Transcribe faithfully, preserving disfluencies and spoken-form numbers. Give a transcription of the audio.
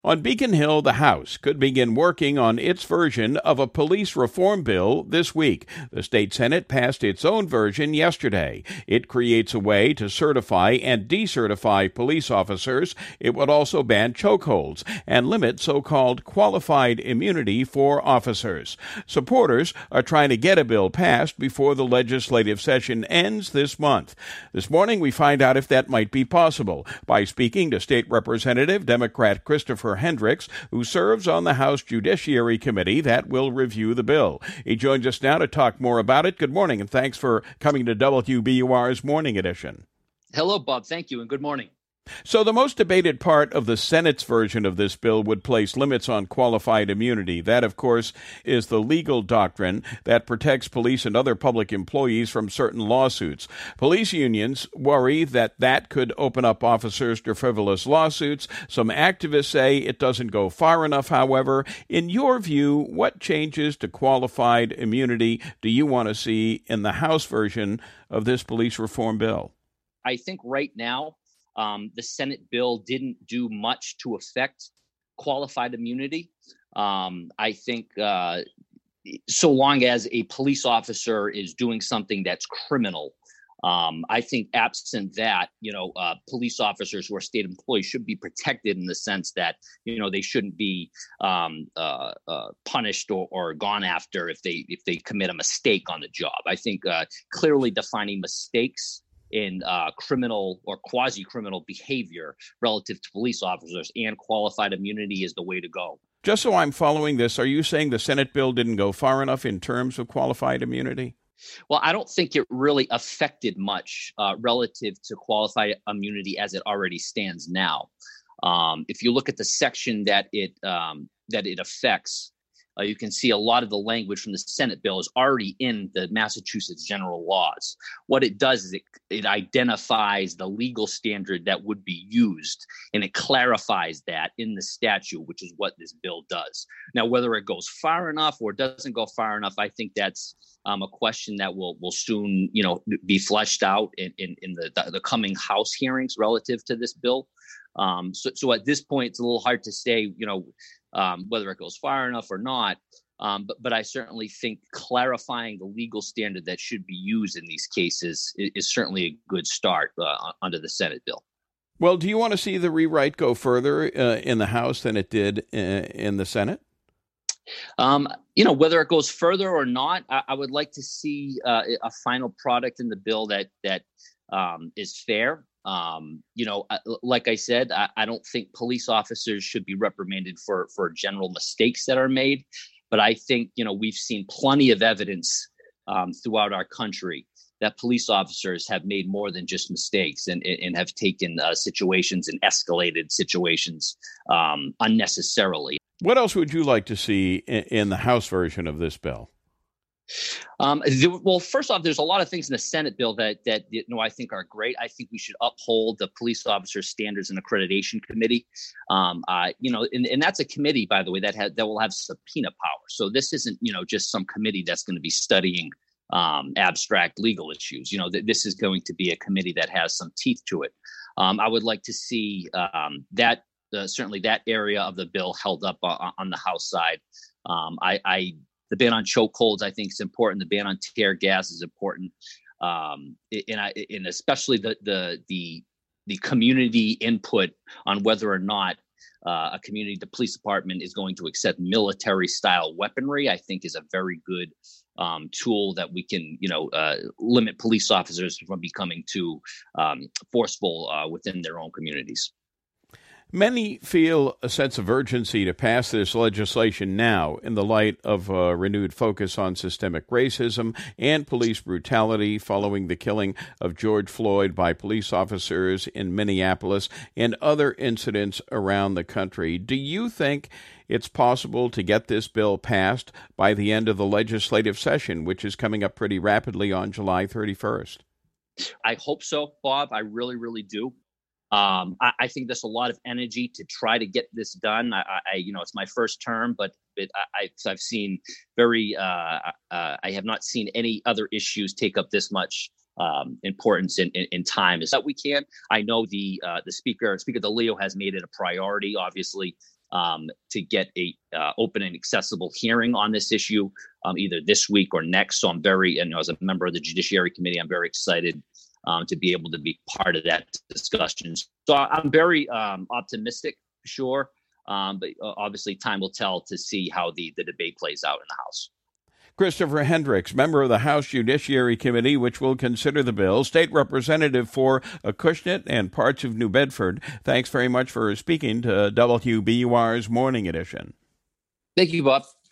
On Beacon Hill, the House could begin working on its version of a police reform bill this week. The state Senate passed its own version yesterday. It creates a way to certify and decertify police officers. It would also ban chokeholds and limit so-called qualified immunity for officers. Supporters are trying to get a bill passed before the legislative session ends this month. This morning, we find out if that might be possible by speaking to State Representative Democrat Christopher Hendricks, who serves on the House Judiciary Committee that will review the bill. He joins us now to talk more about it. Good morning, and thanks for coming to W B U R's Morning Edition. Hello, Bob. Thank you, and good morning. So the most debated part of the Senate's version of this bill would place limits on qualified immunity. That, of course, is the legal doctrine that protects police and other public employees from certain lawsuits. Police unions worry that that could open up officers to frivolous lawsuits. Some activists say it doesn't go far enough, however. In your view, what changes to qualified immunity do you want to see in the House version of this police reform bill? I think right now, Um, the Senate bill didn't do much to affect qualified immunity. Um, I think uh, so long as a police officer is doing something that's criminal, um, I think absent that, you know, uh, police officers who are state employees should be protected in the sense that, you know, they shouldn't be um, uh, uh, punished or, or gone after if they if they commit a mistake on the job. I think uh, clearly defining mistakes in uh, criminal or quasi-criminal behavior relative to police officers and qualified immunity is the way to go. Just so I'm following this, are you saying the Senate bill didn't go far enough in terms of qualified immunity? Well, I don't think it really affected much uh, relative to qualified immunity as it already stands now. Um, if you look at the section that it um, that it affects, Uh, you can see a lot of the language from the Senate bill is already in the Massachusetts general laws. What it does is it, it identifies the legal standard that would be used, and it clarifies that in the statute, which is what this bill does. Now, whether it goes far enough or doesn't go far enough, I think that's um, a question that will will soon, you know, be fleshed out in, in, in the, the, the coming House hearings relative to this bill. Um, so, so at this point, it's a little hard to say, you know, Um, whether it goes far enough or not. Um, but, but I certainly think clarifying the legal standard that should be used in these cases is, is certainly a good start uh, under the Senate bill. Well, do you want to see the rewrite go further uh, in the House than it did uh, in the Senate? Um, you know, whether it goes further or not, I, I would like to see uh, a final product in the bill that that um, is fair. Um, you know, like I said, I, I don't think police officers should be reprimanded for, for general mistakes that are made. But I think, you know, we've seen plenty of evidence um, throughout our country that police officers have made more than just mistakes and, and have taken uh, situations and escalated situations um, unnecessarily. What else would you like to see in, in the House version of this bill? Um, well, first off, there's a lot of things in the Senate bill that that you know I think are great. I think we should uphold the Police Officer Standards and Accreditation Committee. Um, uh, you know, and, and that's a committee, by the way, that has that will have subpoena power. So this isn't, you know, just some committee that's going to be studying um, abstract legal issues. You know, th- this is going to be a committee that has some teeth to it. Um, I would like to see um, that uh, certainly that area of the bill held up on, on the House side. Um, I, I The ban on chokeholds, I think, is important. The ban on tear gas is important, um, and, I, and especially the the the the community input on whether or not uh, a community, the police department, is going to accept military-style weaponry. I think is a very good um, tool that we can, you know, uh, limit police officers from becoming too um, forceful uh, within their own communities. Many feel a sense of urgency to pass this legislation now in the light of a renewed focus on systemic racism and police brutality following the killing of George Floyd by police officers in Minneapolis and other incidents around the country. Do you think it's possible to get this bill passed by the end of the legislative session, which is coming up pretty rapidly on July thirty-first? I hope so, Bob. I really, really do. Um, I, I think there's a lot of energy to try to get this done. I, I you know, it's my first term, but it, I, I've seen very, uh, uh, I have not seen any other issues take up this much um, importance in, in, in time as that we can. I know the uh, the speaker, Speaker DeLeo has made it a priority, obviously, um, to get a uh, open and accessible hearing on this issue, um, either this week or next. So I'm very, and as a member of the Judiciary Committee, I'm very excited um, to be able to be part of that discussion. So I'm very um, optimistic, for sure. Um, but obviously, time will tell to see how the, the debate plays out in the House. Christopher Hendricks, member of the House Judiciary Committee, which will consider the bill, state representative for Acushnet and parts of New Bedford. Thanks very much for speaking to W B U R's Morning Edition. Thank you, Bob.